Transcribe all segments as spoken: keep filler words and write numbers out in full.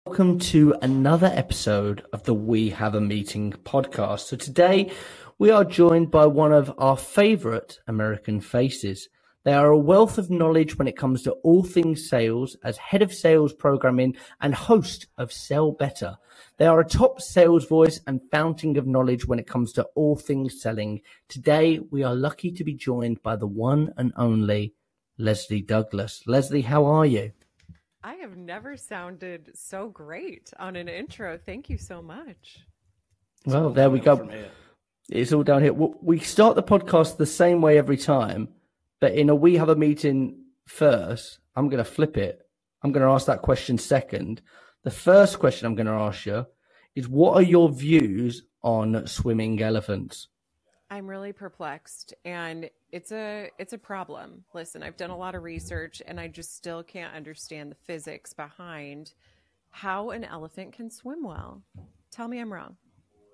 Welcome to another episode of the We Have a Meeting podcast. So today we are joined by one of our favorite American faces. They are a wealth of knowledge when it comes to all things sales as head of sales programming and host of Sell Better. They are a top sales voice and fountain of knowledge when it comes to all things selling. Today we are lucky to be joined by the one and only Leslie Douglas. Leslie, how are you? I have never sounded so great on an intro. Thank you so much. Well, there we go. It's all down here. We start the podcast the same way every time, but in a We Have a Meeting first, I'm going to flip it. I'm going to ask that question second. The first question I'm going to ask you is, what are your views on swimming elephants? I'm really perplexed, and it's a it's a problem. Listen, I've done a lot of research, and I just still can't understand the physics behind how an elephant can swim well. Tell me I'm wrong.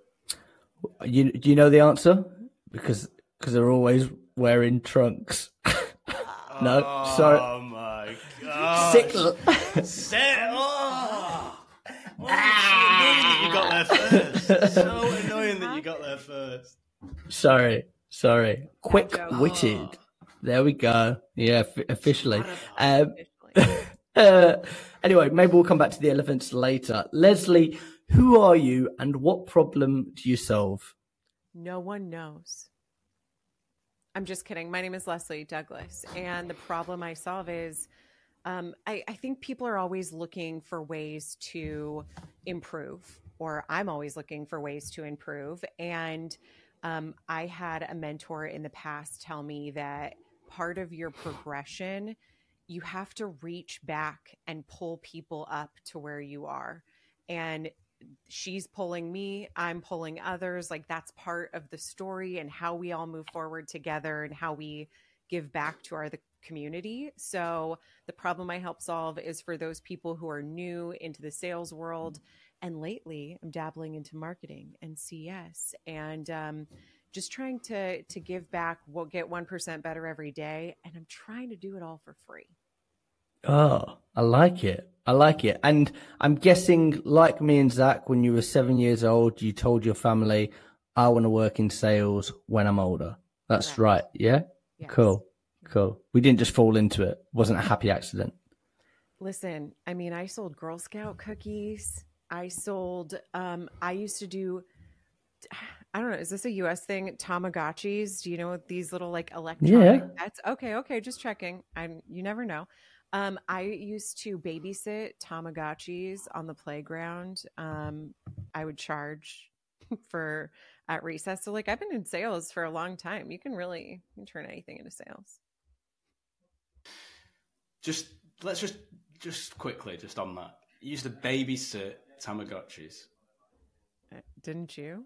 You do you know the answer? Because because they're always wearing trunks. No, oh, sorry. Oh my god! Sick. Sick. Oh. Oh, so annoying that you got there first. So annoying that you got there first. Sorry, sorry. Quick-witted. There we go. Yeah, f- officially. Um, uh, anyway, maybe we'll come back to the elephants later. Leslie, who are you and what problem do you solve? No one knows. I'm just kidding. My name is Leslie Douglas, and the problem I solve is um, I, I think people are always looking for ways to improve, or I'm always looking for ways to improve. And Um, I had a mentor in the past tell me that part of your progression, you have to reach back and pull people up to where you are. And she's pulling me, I'm pulling others. Like, that's part of the story and how we all move forward together and how we give back to our the community. So the problem I help solve is for those people who are new into the sales world. And lately, I'm dabbling into marketing and C S and um, just trying to to give back. We'll get one percent better every day. And I'm trying to do it all for free. Oh, I like it. I like it. And I'm guessing, like me and Zach, when you were seven years old, you told your family, I want to work in sales when I'm older. That's Correct. right. Yeah? Yes. Cool. Cool. We didn't just fall into it. It wasn't a happy accident. Listen, I mean, I sold Girl Scout cookies. I sold, um, I used to do, I don't know, is this a U S thing? Tamagotchis? Do you know what these little like electronic Yeah. pets? Okay, okay, just checking. I'm, you never know. Um, I used to babysit Tamagotchis on the playground. Um, I would charge for at recess. So like I've been in sales for a long time. You can really you can turn anything into sales. Just let's just just quickly just on that. You used to babysit Tamagotchis. Didn't you?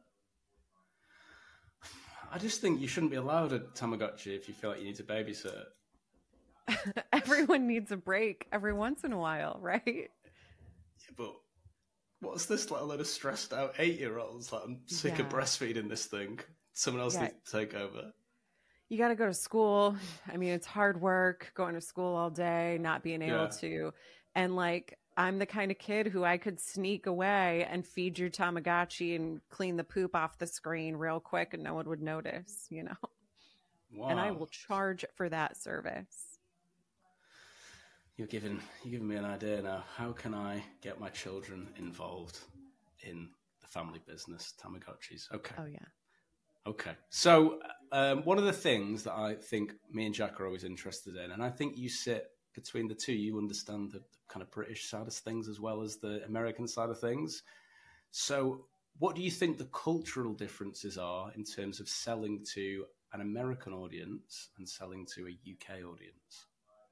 I just think you shouldn't be allowed a Tamagotchi if you feel like you need to babysit it. Everyone needs a break every once in a while, right? Yeah, but what's this like a load of stressed out eight-year-olds? Like, I'm sick Yeah. of breastfeeding this thing. Someone else Yeah. needs to take over. You got to go to school. I mean, it's hard work going to school all day, not being able Yeah. to. And like, I'm the kind of kid who I could sneak away and feed your Tamagotchi and clean the poop off the screen real quick and no one would notice, you know? Wow. And I will charge for that service. You're giving you're giving me an idea now. How can I get my children involved in the family business, Tamagotchis? Okay. Oh, yeah. Okay. So um, one of the things that I think me and Jack are always interested in, and I think you sit between the two, you understand the, the kind of British side of things as well as the American side of things. So what do you think the cultural differences are in terms of selling to an American audience and selling to a U K audience?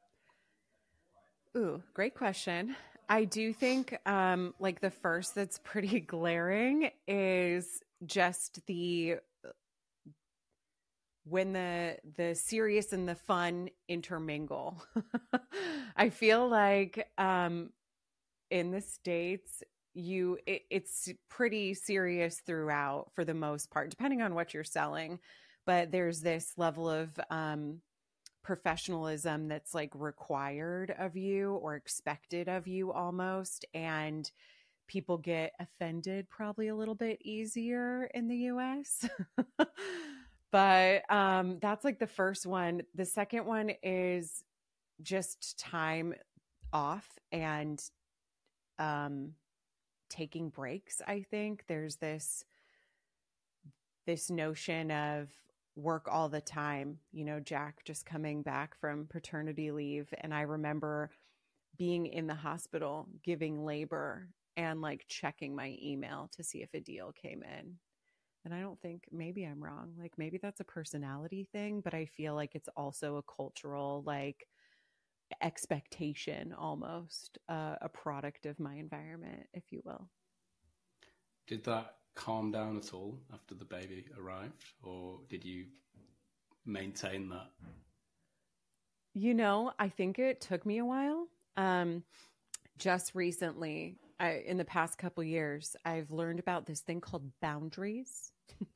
Ooh, great question. I do think um, like the first that's pretty glaring is just the when the the serious and the fun intermingle. I feel like um, in the States, you it, it's pretty serious throughout for the most part, depending on what you're selling. But there's this level of um, professionalism that's like required of you or expected of you almost. And people get offended probably a little bit easier in the U S. But um, that's like the first one. The second one is just time off and um, taking breaks. I think there's this this notion of work all the time. You know, Jack just coming back from paternity leave, and I remember being in the hospital giving labor and like checking my email to see if a deal came in. And I don't think, maybe I'm wrong. Like maybe that's a personality thing, but I feel like it's also a cultural like expectation, almost uh, a product of my environment, if you will. Did that calm down at all after the baby arrived, or did you maintain that? You know, I think it took me a while. Um, just recently, I, in the past couple years, I've learned about this thing called boundaries.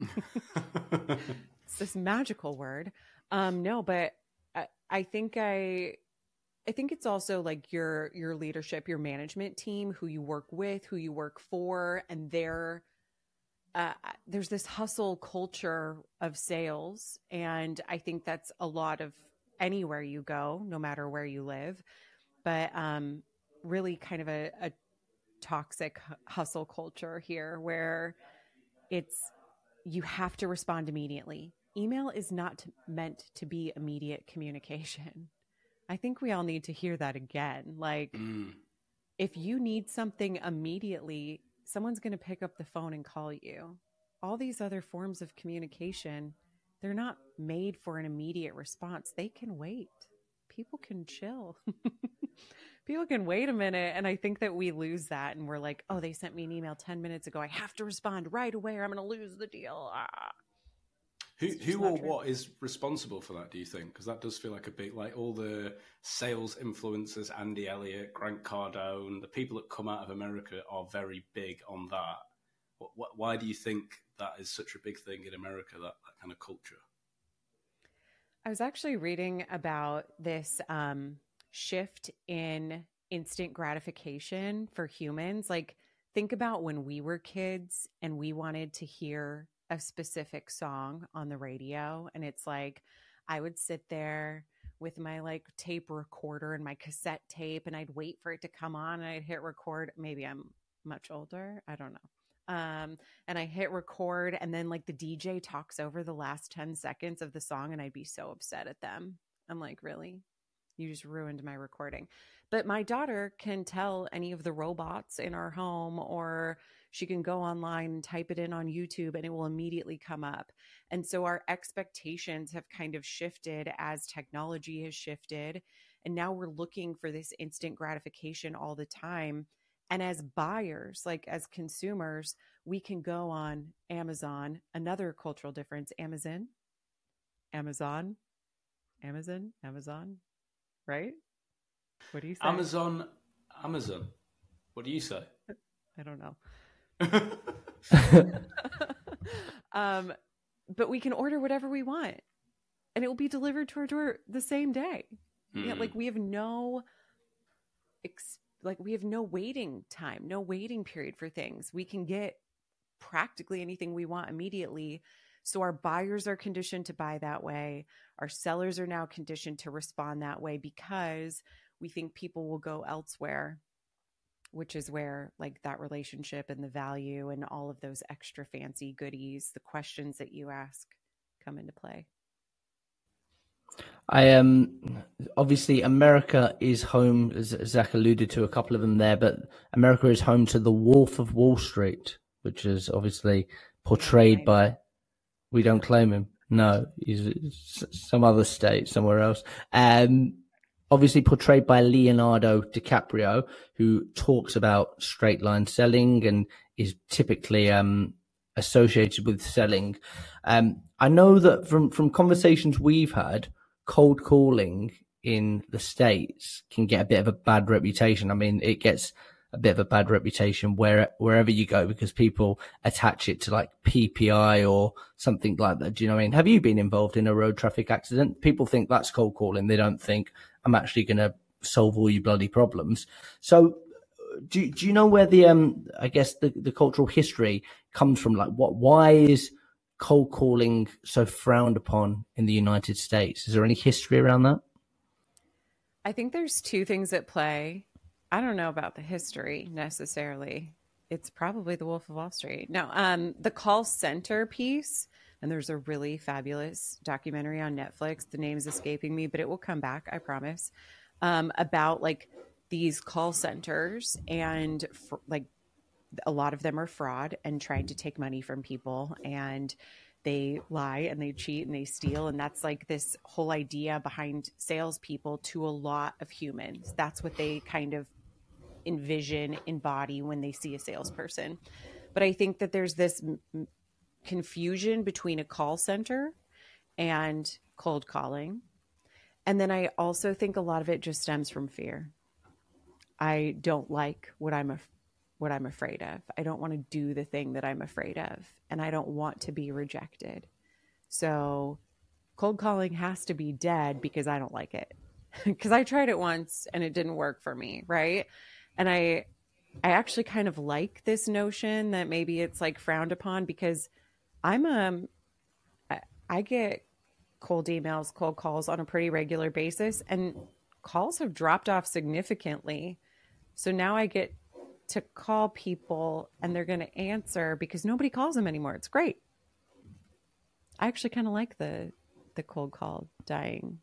It's this magical word. Um, no, but I, I think I, I think it's also like your your leadership, your management team, who you work with, who you work for, and their uh, there's this hustle culture of sales, and I think that's a lot of anywhere you go, no matter where you live. But um, really, kind of a, a toxic hustle culture here, where it's you have to respond immediately. Email is not meant to be immediate communication. I think we all need to hear that again. Like, mm. if you need something immediately, someone's going to pick up the phone and call you. All these other forms of communication, they're not made for an immediate response. They can wait. People can chill. People can wait a minute. And I think that we lose that. And we're like, oh, they sent me an email ten minutes ago. I have to respond right away or I'm going to lose the deal. Ah. Who, who or true. What is responsible for that, do you think? Because that does feel like a big, like all the sales influencers, Andy Elliott, Grant Cardone, the people that come out of America are very big on that. What, what, why do you think that is such a big thing in America, that, that kind of culture? I was actually reading about this um, shift in instant gratification for humans. Like, think about when we were kids and we wanted to hear a specific song on the radio, and it's like I would sit there with my like tape recorder and my cassette tape, and I'd wait for it to come on, and I'd hit record. Maybe I'm much older, I don't know. Um, and I hit record, and then like the D J talks over the last ten seconds of the song, and I'd be so upset at them. I'm like, really? You just ruined my recording. But my daughter can tell any of the robots in our home, or she can go online and type it in on YouTube and it will immediately come up. And so our expectations have kind of shifted as technology has shifted. And now we're looking for this instant gratification all the time. And as buyers, like as consumers, we can go on Amazon, another cultural difference, Amazon, Amazon, Amazon, Amazon, right? What do you say? Amazon, Amazon. What do you say? I don't know. um, but we can order whatever we want and it will be delivered to our door the same day. Mm. Yeah, like we have no, ex- like we have no waiting time, no waiting period for things. We can get practically anything we want immediately. So our buyers are conditioned to buy that way. Our sellers are now conditioned to respond that way because we think people will go elsewhere, which is where like that relationship and the value and all of those extra fancy goodies, the questions that you ask, come into play. I am um, obviously America is home, as Zach alluded to a couple of them there, but America is home to the Wolf of Wall Street, which is obviously portrayed right. by, we don't claim him. No, he's some other state, somewhere else. Um, obviously portrayed by Leonardo DiCaprio, who talks about straight line selling and is typically um, associated with selling. Um, I know that from, from conversations we've had, cold calling in the States can get a bit of a bad reputation. I mean, it gets a bit of a bad reputation where, wherever you go, because people attach it to like P P I or something like that. Do you know what I mean? Have you been involved in a road traffic accident? People think that's cold calling. They don't think I'm actually going to solve all your bloody problems. So do do you know where the um I guess the, the cultural history comes from? Like, what why is cold calling so frowned upon in the United States? Is there any history around that? I think there's two things at play. I don't know about the history necessarily. It's probably the Wolf of Wall Street. No, um, the call center piece, and there's a really fabulous documentary on Netflix. The name's escaping me, but it will come back, I promise, um, about like these call centers and fr- like a lot of them are fraud and trying to take money from people, and they lie and they cheat and they steal. And that's like this whole idea behind salespeople to a lot of humans. That's what they kind of envision, embody when they see a salesperson. But I think that there's this m- confusion between a call center and cold calling. And then I also think a lot of it just stems from fear. I don't like what I'm afraid what I'm afraid of. I don't want to do the thing that I'm afraid of, and I don't want to be rejected. So cold calling has to be dead because I don't like it. Because I tried it once and it didn't work for me, right? And I I actually kind of like this notion that maybe it's like frowned upon, because I'm um I, I get cold emails, cold calls on a pretty regular basis, and calls have dropped off significantly. So now I get to call people and they're going to answer because nobody calls them anymore. It's great. I actually kind of like the the cold call dying.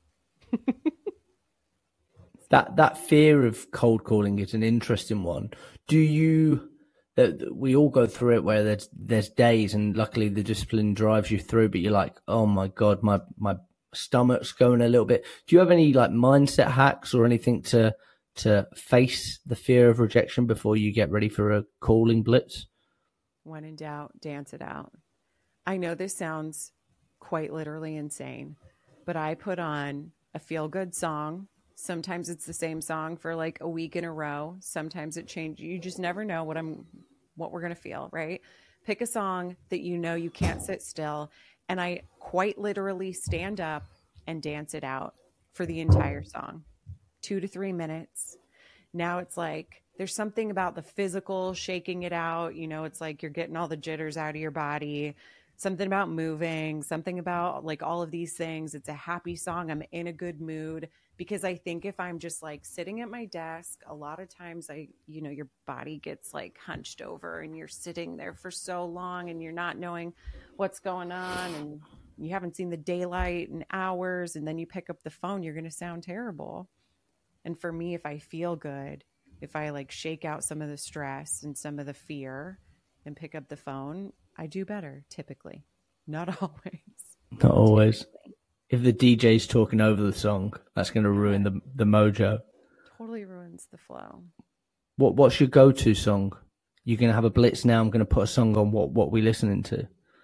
that that fear of cold calling is an interesting one. Do you that we all go through it where there's there's days, and luckily the discipline drives you through, but you're like, oh my God, my my stomach's going a little bit. Do you have any like mindset hacks or anything to to face the fear of rejection before you get ready for a calling blitz? When in doubt, dance it out. I know this sounds quite literally insane, but I put on a feel-good song. Sometimes it's the same song for like a week in a row. Sometimes it changes. You just never know what I'm, what we're going to feel, right? Pick a song that you know you can't sit still. And I quite literally stand up and dance it out for the entire song. Two to three minutes. Now it's like, there's something about the physical shaking it out. You know, it's like you're getting all the jitters out of your body, something about moving, something about like all of these things. It's a happy song. I'm in a good mood, because I think if I'm just like sitting at my desk, a lot of times I, you know, your body gets like hunched over and you're sitting there for so long and you're not knowing what's going on and you haven't seen the daylight in hours. And then you pick up the phone, you're going to sound terrible. And for me, if I feel good, if I like shake out some of the stress and some of the fear and pick up the phone, I do better typically. Not always. Not always. Typically. If the D J's talking over the song, that's going to ruin the the mojo. Totally ruins the flow. What What's your go-to song? You're going to have a blitz now. I'm going to put a song on. What What we listening to?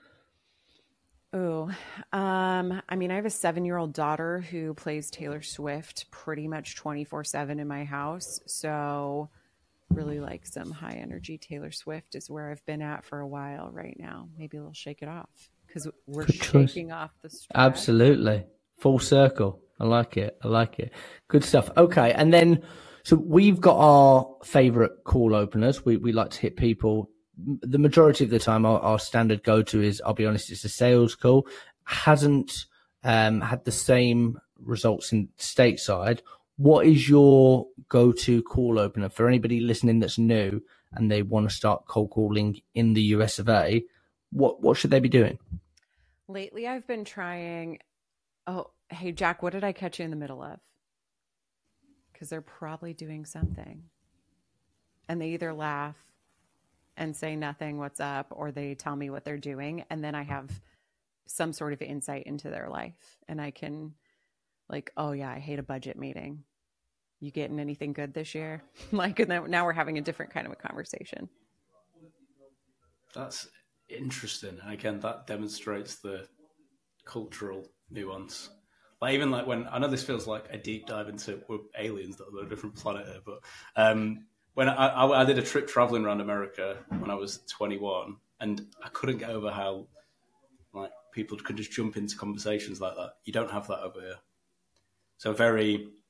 Oh, um, I mean, I have a seven-year-old daughter who plays Taylor Swift pretty much twenty-four seven in my house. So really like some high energy Taylor Swift is where I've been at for a while right now. Maybe we'll shake it off because we're Good shaking choice. off the stress. Absolutely. Full circle. I like it. I like it. Good stuff. Okay. And then, so we've got our favorite call openers. We, we like to hit people. The majority of the time, our, our standard go-to is, I'll be honest, it's a sales call. Hasn't um, had the same results in stateside. What is your go-to call opener for anybody listening that's new and they want to start cold calling in the U S of A? What what should they be doing? Lately, I've been trying. Oh, hey, Jack, what did I catch you in the middle of? Because they're probably doing something. And they either laugh and say nothing, what's up, or they tell me what they're doing. And then I have some sort of insight into their life. And I can like, oh yeah, I hate a budget meeting. You getting anything good this year? Like, and then now we're having a different kind of a conversation. That's interesting. And again, that demonstrates the cultural nuance. Like even like when, I know this feels like a deep dive into we're aliens that are on a different planet here, but um, when I, I, I did a trip traveling around America when I was twenty-one, and I couldn't get over how like people could just jump into conversations like that. You don't have that over here. So very,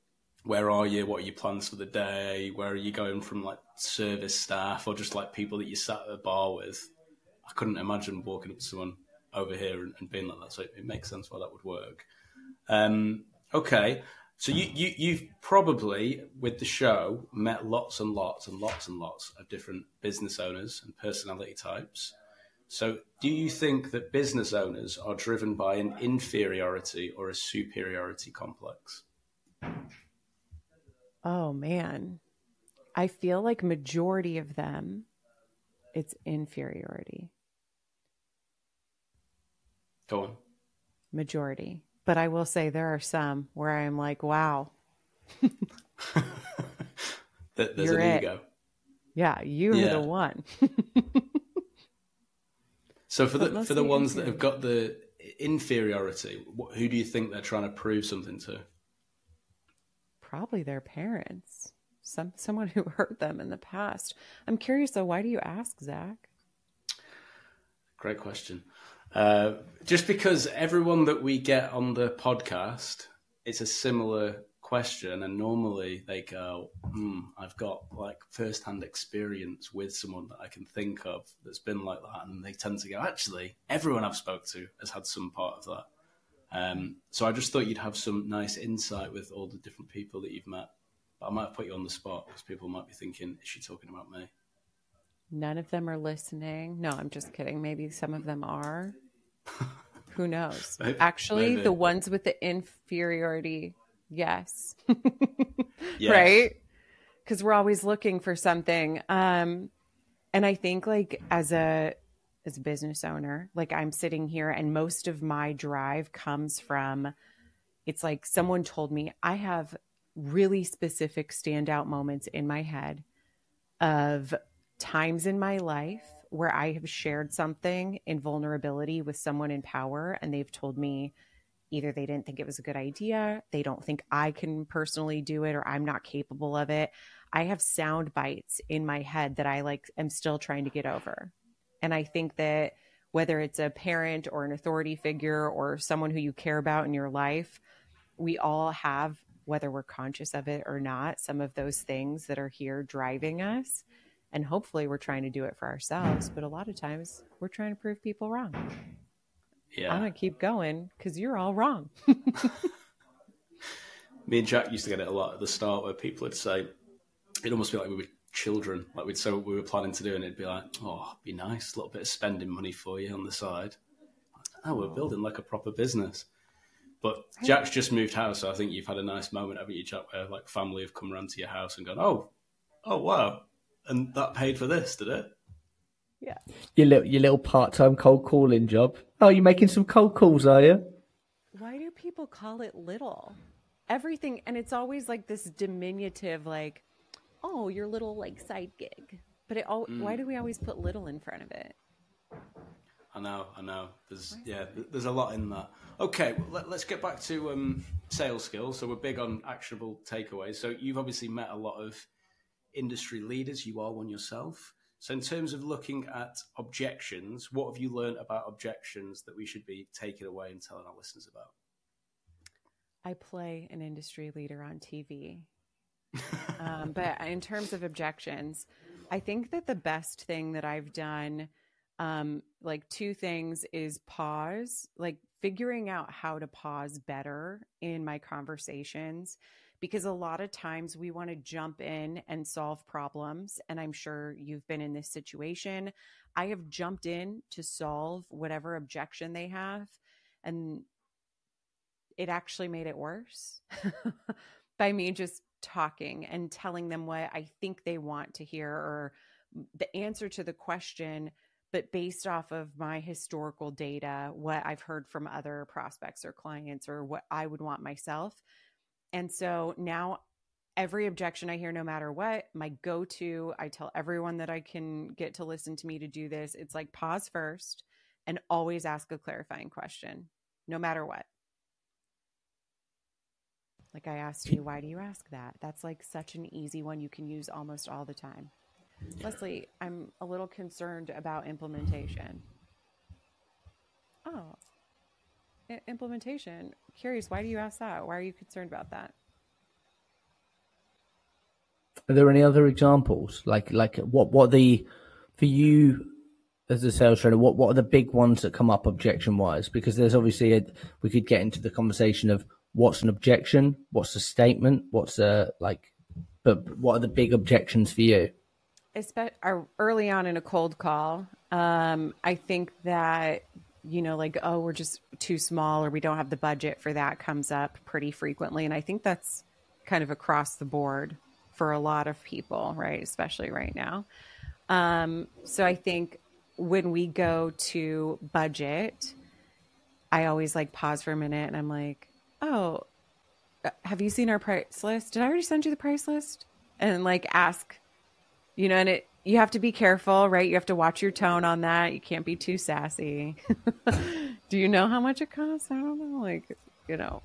where are you? What are your plans for the day? Where are you going from like service staff or just like people that you sat at a bar with? I couldn't imagine walking up to someone over here and, and being like that. So it, it makes sense why that would work. Um, okay. So you, you, you've probably, with the show, met lots and lots and lots and lots of different business owners and personality types. So do you think that business owners are driven by an inferiority or a superiority complex? Oh, man. I feel like majority of them, it's inferiority. Go on. Majority. But I will say there are some where I'm like, wow. There's You're an it. ego. Yeah, you're Yeah. the one. So for But the for the mostly ones that inferior. have got the inferiority, wh- who do you think they're trying to prove something to? Probably their parents. Some someone who hurt them in the past. I'm curious though, why do you ask, Zach? Great question. Uh, just because everyone that we get on the podcast, it's a similar question, and normally they go, hmm, I've got like first-hand experience with someone that I can think of that's been like that, and they tend to go, actually, everyone I've spoke to has had some part of that. Um, so I just thought you'd have some nice insight with all the different people that you've met. But I might have put you on the spot because people might be thinking, is she talking about me? None of them are listening. No, I'm just kidding. Maybe some of them are. Who knows? Maybe- Actually, maybe. the ones with the inferiority, yes. Yes. Right? Because we're always looking for something. Um, and I think like as a as a business owner, like I'm sitting here and most of my drive comes from, it's like someone told me I have really specific standout moments in my head of times in my life where I have shared something in vulnerability with someone in power, and they've told me either they didn't think it was a good idea, they don't think I can personally do it, or I'm not capable of it. I have sound bites in my head that I like am still trying to get over. And I think that whether it's a parent or an authority figure or someone who you care about in your life, we all have, whether we're conscious of it or not, some of those things that are here driving us. And hopefully we're trying to do it for ourselves. But a lot of times we're trying to prove people wrong. Yeah. I'm going to keep going because you're all wrong. Me and Jack used to get it a lot at the start where people would say, it'd almost be like we were children. Like we'd say what we were planning to do and it'd be like, oh, it'd be nice, a little bit of spending money for you on the side. Oh, we're building like a proper business. But Jack's just moved house, so I think you've had a nice moment, haven't you, Jack, where like family have come around to your house and gone, oh, oh, wow. And that paid for this, did it? Yeah. Your little, your little part-time cold calling job. Oh, you're making some cold calls, are you? Why do people call it little? Everything. And it's always like this diminutive, like, oh, your little like side gig. But it all, Mm. why do we always put little in front of it? I know, I know. There's yeah, th- there's a lot in that. Okay, well, let, let's get back to um, sales skills. So we're big on actionable takeaways. So you've obviously met a lot of industry leaders. You are one yourself. So in terms of looking at objections, what have you learned about objections that we should be taking away and telling our listeners about? I play an industry leader on T V. um, but in terms of objections, I think that the best thing that I've done, um, like two things, is pause, like figuring out how to pause better in my conversations, because a lot of times we want to jump in and solve problems. And I'm sure you've been in this situation. I have jumped in to solve whatever objection they have, and it actually made it worse by me just talking and telling them what I think they want to hear, or the answer to the question, but based off of my historical data, what I've heard from other prospects or clients, or what I would want myself. And so now every objection I hear, no matter what, my go-to, I tell everyone that I can get to listen to me to do this. It's like pause first and always ask a clarifying question, no matter what. Like I asked you, why do you ask that? That's like such an easy one you can use almost all the time. Leslie, I'm a little concerned about implementation. Oh, I- implementation. Curious, why do you ask that? Why are you concerned about that? Are there any other examples? Like, like what, what the, for you as a sales trainer, what, what are the big ones that come up objection wise? Because there's obviously, a, we could get into the conversation of what's an objection, what's a statement, what's a, like, but what are the big objections for you? Especially early on in a cold call, um, I think that, you know, like, oh, we're just too small or we don't have the budget for that comes up pretty frequently. And I think that's kind of across the board for a lot of people, right? Especially right now. Um, so I think when we go to budget, I always like pause for a minute and I'm like, oh, have you seen our price list? Did I already send you the price list? And like ask, you know, and it, you have to be careful, right? You have to watch your tone on that. You can't be too sassy. Do you know how much it costs? I don't know. Like, you know.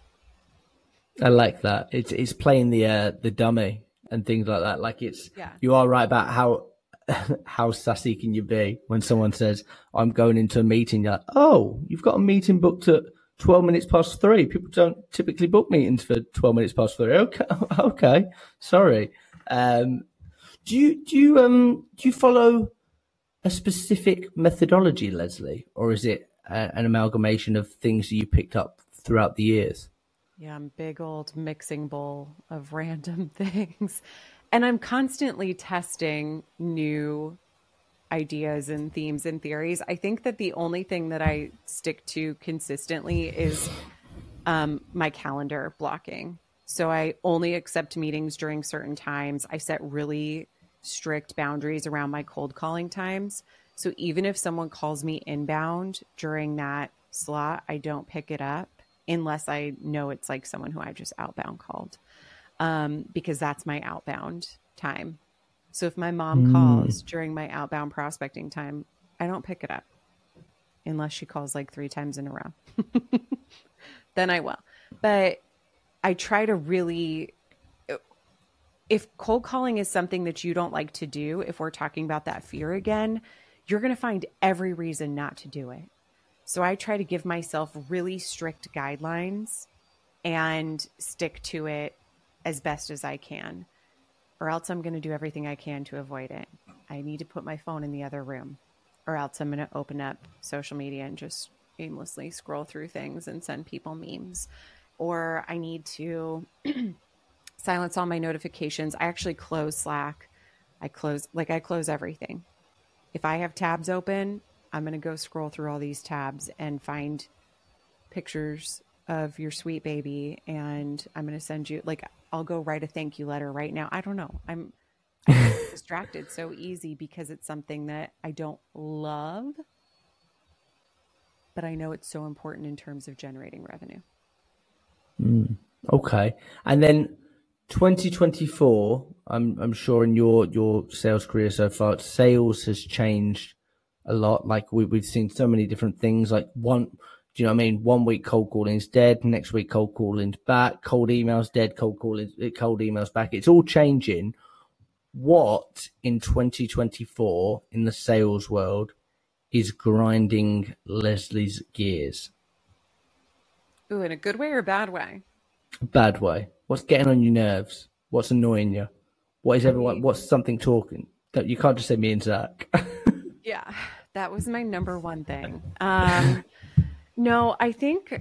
I like that. It's it's playing the uh, the dummy and things like that. Like it's, yeah. You are right about how how sassy can you be when someone says, I'm going into a meeting. You're like, oh, you've got a meeting booked at twelve minutes past three. People don't typically book meetings for twelve minutes past three. Okay, okay, sorry. Um, do you do you um do you follow a specific methodology, Leslie, or is it a, an amalgamation of things that you picked up throughout the years? Yeah, I'm big old mixing bowl of random things, and I'm constantly testing new ideas and themes and theories. I think that the only thing that I stick to consistently is um, my calendar blocking. So I only accept meetings during certain times. I set really strict boundaries around my cold calling times. So even if someone calls me inbound during that slot, I don't pick it up unless I know it's like someone who I just outbound called, um, because that's my outbound time. So if my mom Mm. calls during my outbound prospecting time, I don't pick it up unless she calls like three times in a row. Then I will. But I try to really, if cold calling is something that you don't like to do, if we're talking about that fear again, you're going to find every reason not to do it. So I try to give myself really strict guidelines and stick to it as best as I can, or else I'm going to do everything I can to avoid it. I need to put my phone in the other room, or else I'm going to open up social media and just aimlessly scroll through things and send people memes. Or I need to silence all my notifications. I actually close Slack. I close, like I close everything. If I have tabs open, I'm going to go scroll through all these tabs and find pictures of your sweet baby. And I'm going to send you, like, I'll go write a thank you letter right now. I don't know. I'm, I'm distracted so easy because it's something that I don't love, but I know it's so important in terms of generating revenue. Mm, okay. And then twenty twenty-four, I'm I'm sure in your your sales career so far, sales has changed a lot. Like we we've seen so many different things. Like one, do you know what I mean? One week cold calling's dead, next week cold calling's back, cold emails dead, cold calling cold emails back. It's all changing. What in twenty twenty-four in the sales world is grinding Leslie's gears? Ooh, in a good way or a bad way? Bad way. What's getting on your nerves? What's annoying you? What is everyone? What's something talking? You can't just say me and Zach. Yeah, that was my number one thing. Um, no, I think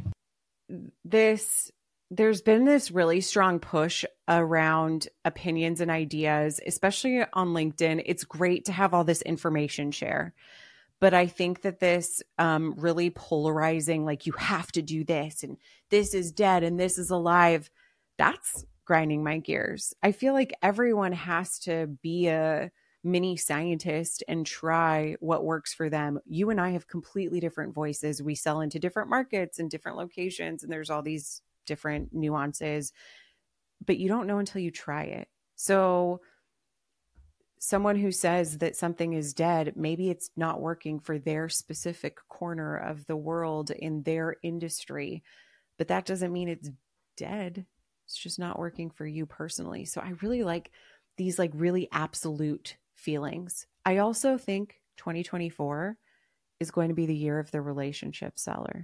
this. There's been this really strong push around opinions and ideas, especially on LinkedIn. It's great to have all this information share. But I think that this um, really polarizing, like you have to do this and this is dead and this is alive, that's grinding my gears. I feel like everyone has to be a mini scientist and try what works for them. You and I have completely different voices. We sell into different markets and different locations, and there's all these different nuances, but you don't know until you try it. So someone who says that something is dead, maybe it's not working for their specific corner of the world in their industry, but that doesn't mean it's dead. It's just not working for you personally. So I really like these like really absolute feelings. I also think twenty twenty-four is going to be the year of the relationship seller.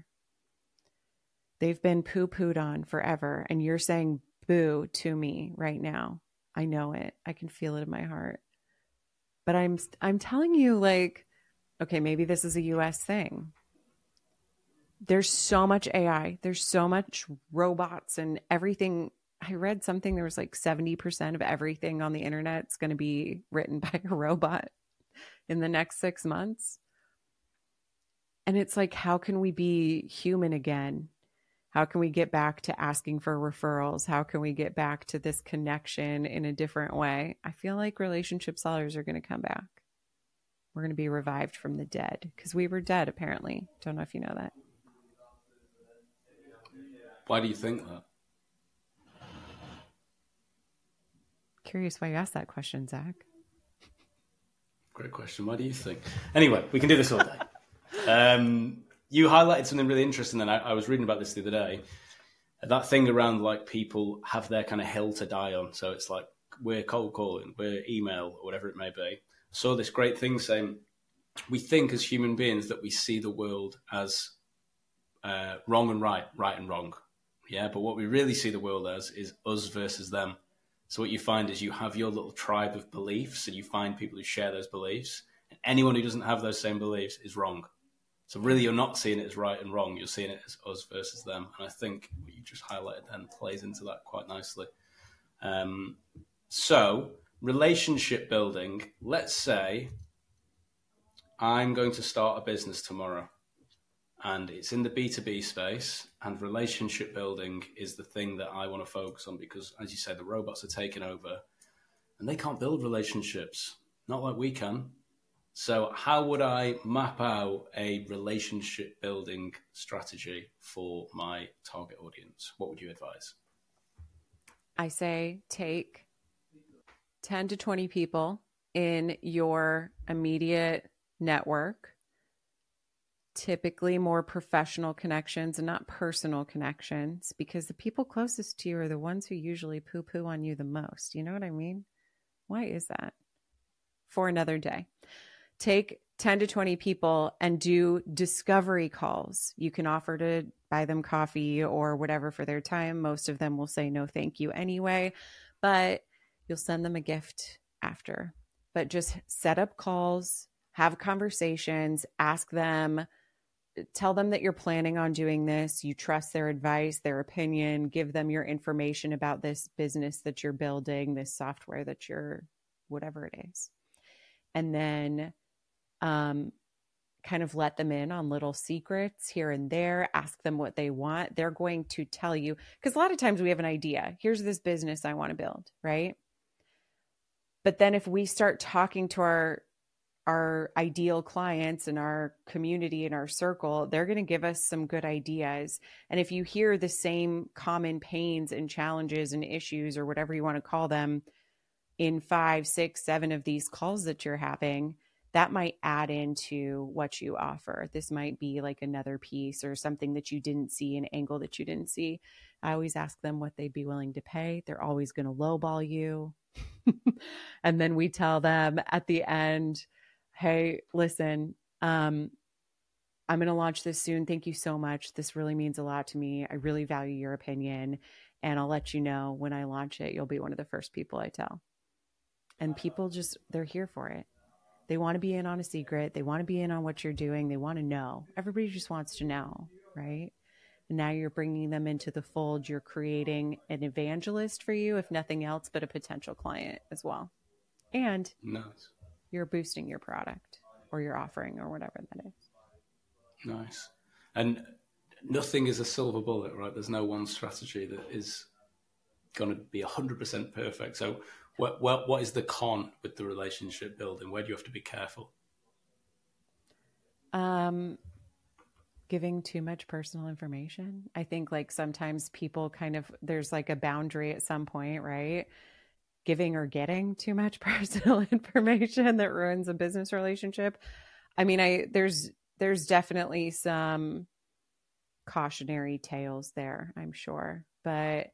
They've been poo-pooed on forever, and you're saying boo to me right now. I know it. I can feel it in my heart. But I'm I'm telling you, like, okay, maybe this is a U S thing. There's so much A I. There's so much robots and everything. I read something, there was like seventy percent of everything on the internet is going to be written by a robot in the next six months. And it's like, how can we be human again? How can we get back to asking for referrals? How can we get back to this connection in a different way? I feel like relationship sellers are going to come back. We're going to be revived from the dead because we were dead, apparently. Don't know if you know that. Why do you think that? Curious why you asked that question, Zach. Great question. Why do you think? Anyway, we can do this all day. Um, you highlighted something really interesting, and I, I was reading about this the other day. That thing around like people have their kind of hill to die on. So it's like we're cold calling, we're email, or whatever it may be. I saw this great thing saying we think as human beings that we see the world as uh, wrong and right, right and wrong. Yeah, but what we really see the world as is us versus them. So what you find is you have your little tribe of beliefs, and you find people who share those beliefs. And anyone who doesn't have those same beliefs is wrong. So really, you're not seeing it as right and wrong. You're seeing it as us versus them. And I think what you just highlighted then plays into that quite nicely. Um, so relationship building, let's say I'm going to start a business tomorrow, and it's in the B two B space, and relationship building is the thing that I want to focus on because, as you say, the robots are taking over and they can't build relationships, not like we can. So how would I map out a relationship building strategy for my target audience? What would you advise? I say take ten to twenty people in your immediate network, typically more professional connections and not personal connections, because the people closest to you are the ones who usually poo-poo on you the most. You know what I mean? Why is that? For another day. Take ten to twenty people and do discovery calls. You can offer to buy them coffee or whatever for their time. Most of them will say no, thank you anyway, but you'll send them a gift after. But just set up calls, have conversations, ask them, tell them that you're planning on doing this. You trust their advice, their opinion, give them your information about this business that you're building, this software that you're, whatever it is. And then um, kind of let them in on little secrets here and there, ask them what they want. They're going to tell you, because a lot of times we have an idea. Here's this business I want to build, right? But then if we start talking to our our ideal clients and our community and our circle, they're going to give us some good ideas. And if you hear the same common pains and challenges and issues or whatever you want to call them in five, six, seven of these calls that you're having, that might add into what you offer. This might be like another piece or something that you didn't see, an angle that you didn't see. I always ask them what they'd be willing to pay. They're always going to lowball you. And then we tell them at the end, hey, listen, um, I'm going to launch this soon. Thank you so much. This really means a lot to me. I really value your opinion. And I'll let you know when I launch it. You'll be one of the first people I tell. And people just, they're here for it. They want to be in on a secret. They want to be in on what you're doing. They want to know. Everybody just wants to know, right? And now you're bringing them into the fold. You're creating an evangelist for you, if nothing else, but a potential client as well. And nice. You're boosting your product or your offering or whatever that is. Nice. And nothing is a silver bullet, right? There's no one strategy that is going to be one hundred percent perfect. So what, what, what is the con with the relationship building? Where do you have to be careful? Um, giving too much personal information. I think like sometimes people kind of, there's like a boundary at some point, right? Giving or getting too much personal information that ruins a business relationship. I mean, I there's there's definitely some cautionary tales there, I'm sure. But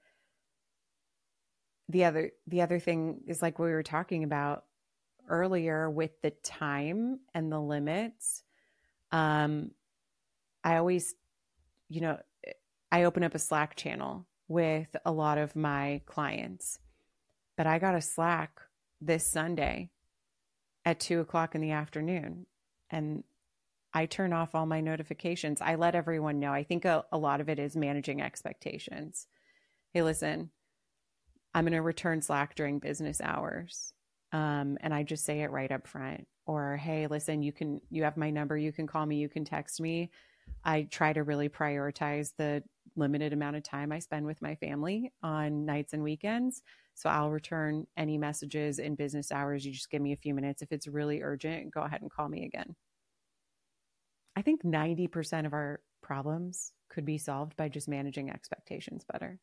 the other the other thing is like we were talking about earlier with the time and the limits. Um, I always, you know, I open up a Slack channel with a lot of my clients. but I got a Slack this Sunday at two o'clock in the afternoon, and I turn off all my notifications. I let everyone know. I think a, a lot of it is managing expectations. Hey, listen, I'm going to return Slack during business hours. Um, and I just say it right up front. Or, hey, listen, you can, you have my number. You can call me. You can text me. I try to really prioritize the limited amount of time I spend with my family on nights and weekends. So I'll return any messages in business hours. You just give me a few minutes. If it's really urgent, go ahead and call me again. I think ninety percent of our problems could be solved by just managing expectations better.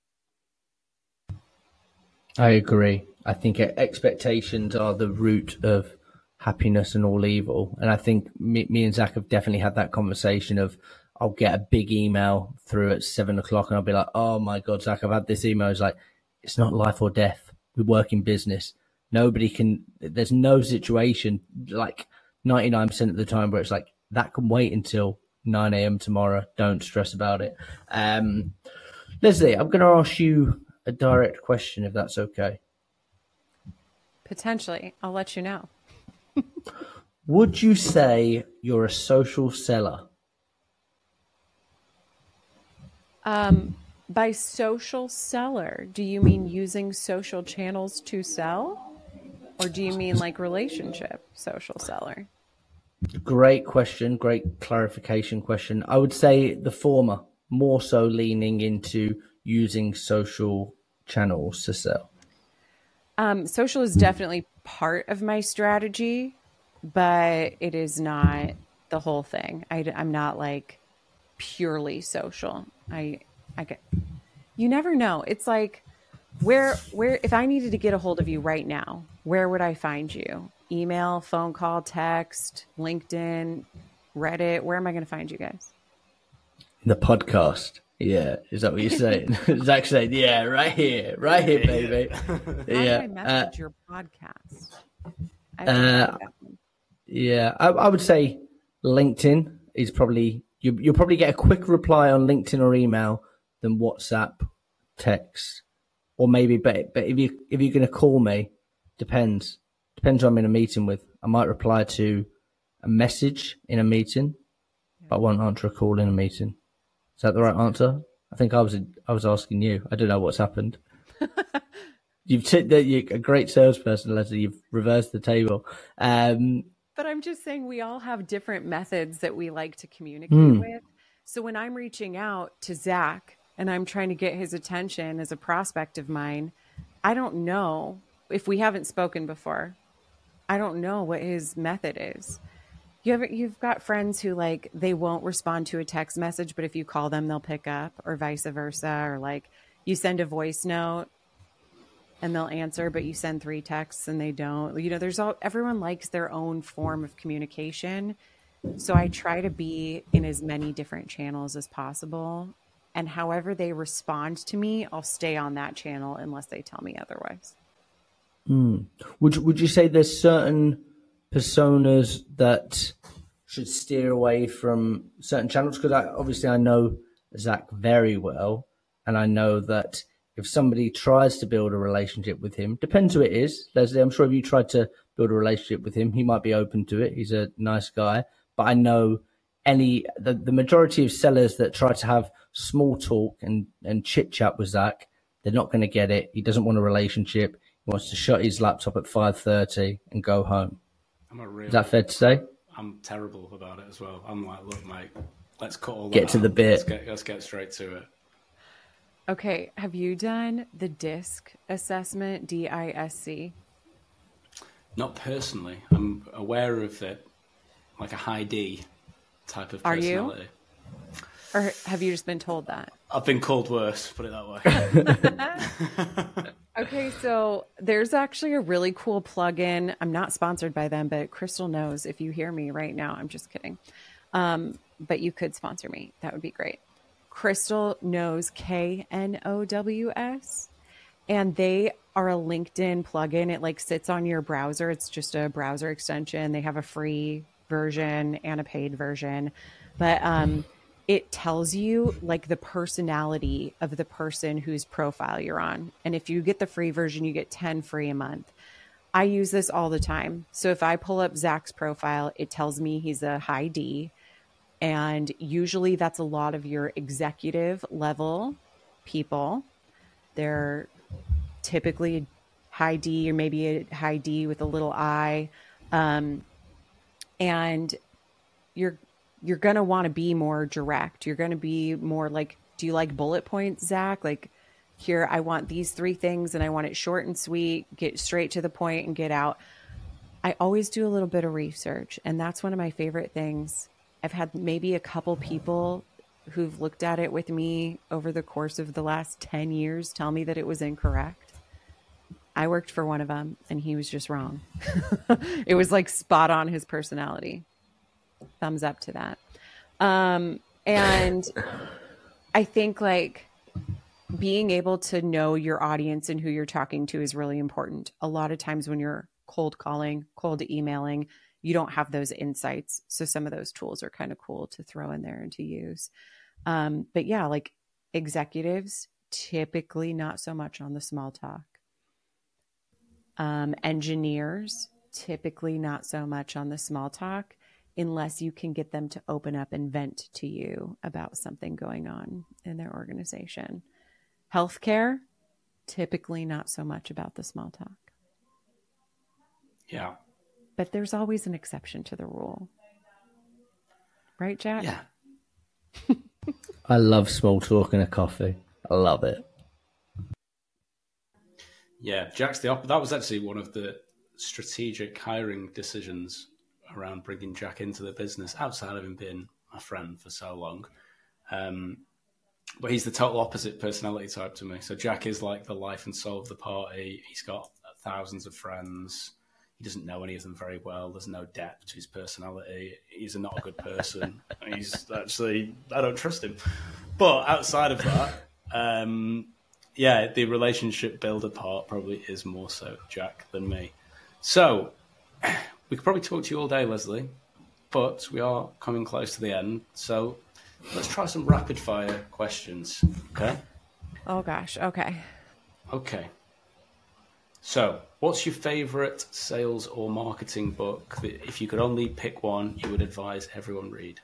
I agree. I think expectations are the root of happiness and all evil. And I think me, me and Zach have definitely had that conversation of, I'll get a big email through at seven o'clock and I'll be like, oh my God, Zach, I've had this email. It's like, it's not life or death. We work in business. Nobody can, there's no situation like ninety-nine percent of the time where it's like, that can wait until nine a.m. tomorrow. Don't stress about it. Um, Leslie, I'm going to ask you a direct question, if that's okay. Potentially. I'll let you know. Would you say you're a social seller? Um, by social seller, do you mean using social channels to sell? Or do you mean like relationship social seller? Great question. Great clarification question. I would say the former, more so leaning into using social channels to sell. Um, social is definitely part of my strategy, but it is not the whole thing. I, I'm not like purely social. I, I get, you never know. It's like where, where, if I needed to get a hold of you right now, where would I find you? Email, phone call, text, LinkedIn, Reddit. Where am I going to find you guys? The podcast. Yeah. Is that what you're saying? Zach said, yeah, right here, right here, baby. How yeah. do I message uh, your podcast? I uh, yeah. I, I would say LinkedIn is probably, you, you'll probably get a quick reply on LinkedIn or email than WhatsApp, text, or maybe, but, but if you, if you're going to call me, depends. Depends who I'm in a meeting with. I might reply to a message in a meeting, but I won't answer a call in a meeting. Is that the right answer? I think I was I was asking you. I don't know what's happened. You've t- you're a great salesperson, Leslie. You've reversed the table. Um, but I'm just saying we all have different methods that we like to communicate hmm. with. So when I'm reaching out to Zach and I'm trying to get his attention as a prospect of mine, I don't know if we haven't spoken before. I don't know what his method is. You ever, you've got friends who like, they won't respond to a text message, but if you call them, they'll pick up, or vice versa. Or like you send a voice note and they'll answer, but you send three texts and they don't. You know, there's all, everyone likes their own form of communication. So I try to be in as many different channels as possible. And however they respond to me, I'll stay on that channel unless they tell me otherwise. Mm. Would would you say there's certain personas that should steer away from certain channels? Because I, obviously I know Zach very well, and I know that if somebody tries to build a relationship with him, depends who it is. Leslie, I'm sure if you tried to build a relationship with him, he might be open to it. He's a nice guy. But I know any the, the majority of sellers that try to have small talk and, and chit chat with Zach, they're not going to get it. He doesn't want a relationship. He wants to shut his laptop at five thirty and go home. I'm a real, Is that fair to say? I'm terrible about it as well. I'm like, look, mate, let's cut all that Get to out. the bit. Let's get, let's get straight to it. Okay. Have you done the DISC assessment, D I S C? Not personally. I'm aware of it, like a high D type of personality. Are you? Or have you just been told that? I've been called worse, put it that way. Okay, so there's actually a really cool plugin. I'm not sponsored by them, but Crystal knows. If you hear me right now, I'm just kidding. Um, but you could sponsor me. That would be great. Crystal knows, K N O W S. And they are a LinkedIn plugin. It like sits on your browser. It's just a browser extension. They have a free version and a paid version. But um, it tells you like the personality of the person whose profile you're on. And if you get the free version, you get ten free a month. I use this all the time. So if I pull up Zach's profile, it tells me he's a high D. And usually that's a lot of your executive level people. They're typically high D or maybe a high D with a little I. Um, and you're you're going to want to be more direct. You're going to be more like, do you like bullet points, Zach? Like, here, I want these three things and I want it short and sweet, get straight to the point and get out. I always do a little bit of research, and that's one of my favorite things. I've had maybe a couple people who've looked at it with me over the course of the last ten years tell me that it was incorrect. I worked for one of them and he was just wrong. It was like spot on his personality. Thumbs up to that. Um, and I think like being able to know your audience and who you're talking to is really important. A lot of times when you're cold calling, cold emailing, you don't have those insights. So some of those tools are kind of cool to throw in there and to use. Um, but yeah, like executives, typically not so much on the small talk. Um, engineers, typically not so much on the small talk, unless you can get them to open up and vent to you about something going on in their organization. Healthcare, typically not so much about the small talk. Yeah. But there's always an exception to the rule. Right, Jack? Yeah. I love small talk and a coffee. I love it. Yeah, Jack's the op- that was actually one of the strategic hiring decisions around bringing Jack into the business, outside of him being my friend for so long. Um, but he's the total opposite personality type to me. So Jack is like the life and soul of the party. He's got thousands of friends. He doesn't know any of them very well. There's no depth to his personality. He's not a good person. He's actually, I don't trust him. But outside of that, um, yeah, the relationship builder part probably is more so Jack than me. So we could probably talk to you all day, Leslie, but we are coming close to the end. So let's try some rapid fire questions. Okay? Oh, gosh. Okay. Okay. So what's your favorite sales or marketing book that if you could only pick one, you would advise everyone read?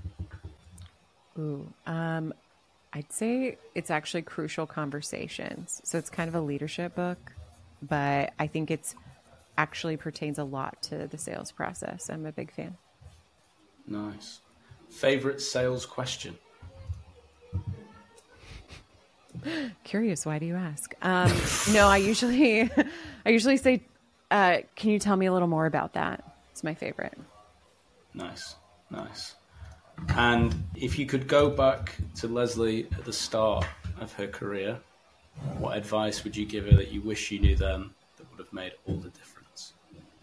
Ooh, um, I'd say it's actually Crucial Conversations. So it's kind of a leadership book, but I think it's actually pertains a lot to the sales process. I'm a big fan. Nice. Favorite sales question? Curious, why do you ask? Um, no, I usually, I usually say, uh, can you tell me a little more about that? It's my favorite. Nice, nice. And if you could go back to Leslie at the start of her career, what advice would you give her that you wish you knew then that would have made all the difference?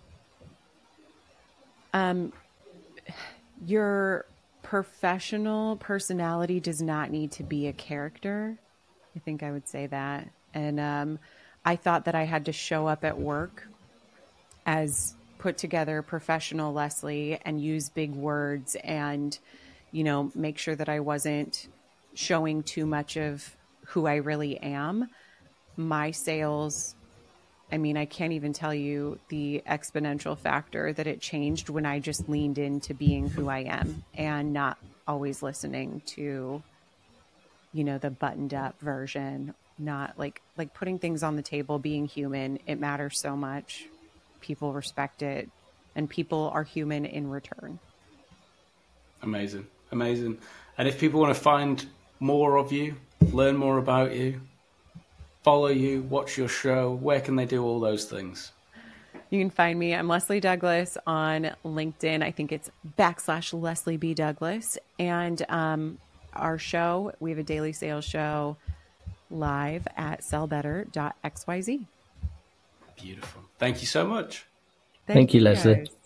Um, your professional personality does not need to be a character. I think I would say that. And um, I thought that I had to show up at work as put together professional Leslie and use big words and, you know, make sure that I wasn't showing too much of who I really am. My sales, I mean, I can't even tell you the exponential factor that it changed when I just leaned into being who I am and not always listening to, you know, the buttoned up version, not like, like putting things on the table, being human. It matters so much. People respect it and people are human in return. Amazing. Amazing. And if people want to find more of you, learn more about you, follow you, watch your show, where can they do all those things? You can find me. I'm Leslie Douglas on LinkedIn. I think it's backslash Leslie B. Douglas. And um, our show, we have a daily sales show live at sell better dot x y z. Beautiful. Thank you so much. Thank, Thank you, Leslie. Guys.